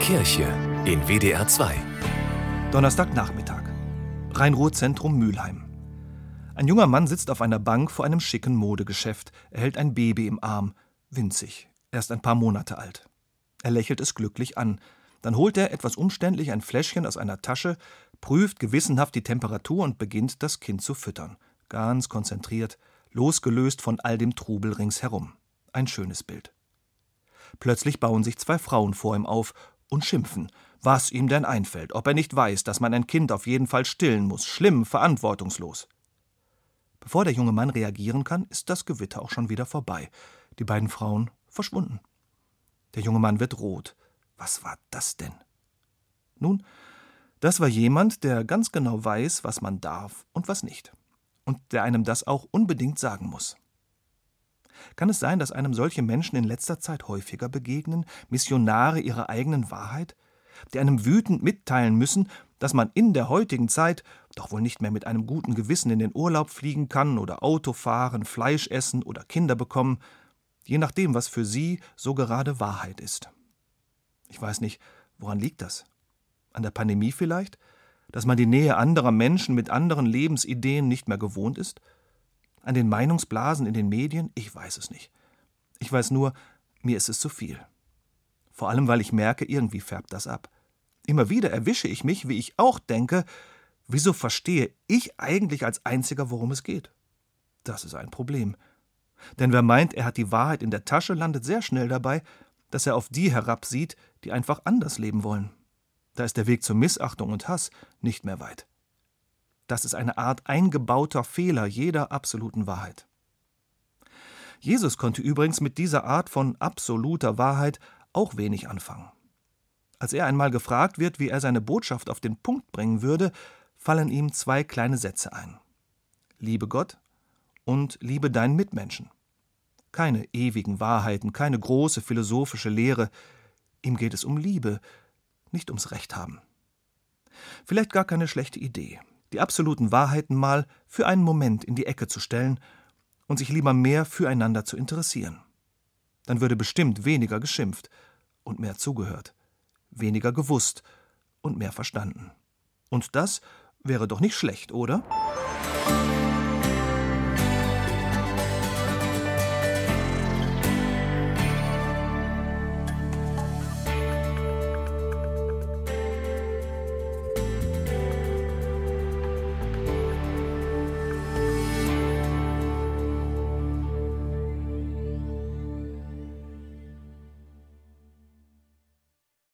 Kirche in WDR 2. Donnerstagnachmittag. Rhein-Ruhr-Zentrum Mülheim. Ein junger Mann sitzt auf einer Bank vor einem schicken Modegeschäft. Er hält ein Baby im Arm. Winzig. Erst ein paar Monate alt. Er lächelt es glücklich an. Dann holt er etwas umständlich ein Fläschchen aus einer Tasche, prüft gewissenhaft die Temperatur und beginnt, das Kind zu füttern. Ganz konzentriert, losgelöst von all dem Trubel ringsherum. Ein schönes Bild. Plötzlich bauen sich zwei Frauen vor ihm auf und schimpfen, was ihm denn einfällt, ob er nicht weiß, dass man ein Kind auf jeden Fall stillen muss, schlimm, verantwortungslos. Bevor der junge Mann reagieren kann, ist das Gewitter auch schon wieder vorbei. Die beiden Frauen verschwunden. Der junge Mann wird rot. Was war das denn? Nun, das war jemand, der ganz genau weiß, was man darf und was nicht. Und der einem das auch unbedingt sagen muss. Kann es sein, dass einem solche Menschen in letzter Zeit häufiger begegnen, Missionare ihrer eigenen Wahrheit, die einem wütend mitteilen müssen, dass man in der heutigen Zeit doch wohl nicht mehr mit einem guten Gewissen in den Urlaub fliegen kann oder Auto fahren, Fleisch essen oder Kinder bekommen, je nachdem, was für sie so gerade Wahrheit ist. Ich weiß nicht, woran liegt das? An der Pandemie vielleicht? Dass man die Nähe anderer Menschen mit anderen Lebensideen nicht mehr gewohnt ist? An den Meinungsblasen in den Medien? Ich weiß es nicht. Ich weiß nur, mir ist es zu viel. Vor allem, weil ich merke, irgendwie färbt das ab. Immer wieder erwische ich mich, wie ich auch denke, wieso verstehe ich eigentlich als Einziger, worum es geht? Das ist ein Problem. Denn wer meint, er hat die Wahrheit in der Tasche, landet sehr schnell dabei, dass er auf die herabsieht, die einfach anders leben wollen. Da ist der Weg zur Missachtung und Hass nicht mehr weit. Das ist eine Art eingebauter Fehler jeder absoluten Wahrheit. Jesus konnte übrigens mit dieser Art von absoluter Wahrheit auch wenig anfangen. Als er einmal gefragt wird, wie er seine Botschaft auf den Punkt bringen würde, fallen ihm zwei kleine Sätze ein. Liebe Gott und liebe deinen Mitmenschen. Keine ewigen Wahrheiten, keine große philosophische Lehre. Ihm geht es um Liebe, nicht ums Recht haben. Vielleicht gar keine schlechte Idee, die absoluten Wahrheiten mal für einen Moment in die Ecke zu stellen und sich lieber mehr füreinander zu interessieren. Dann würde bestimmt weniger geschimpft und mehr zugehört, weniger gewusst und mehr verstanden. Und das wäre doch nicht schlecht, oder?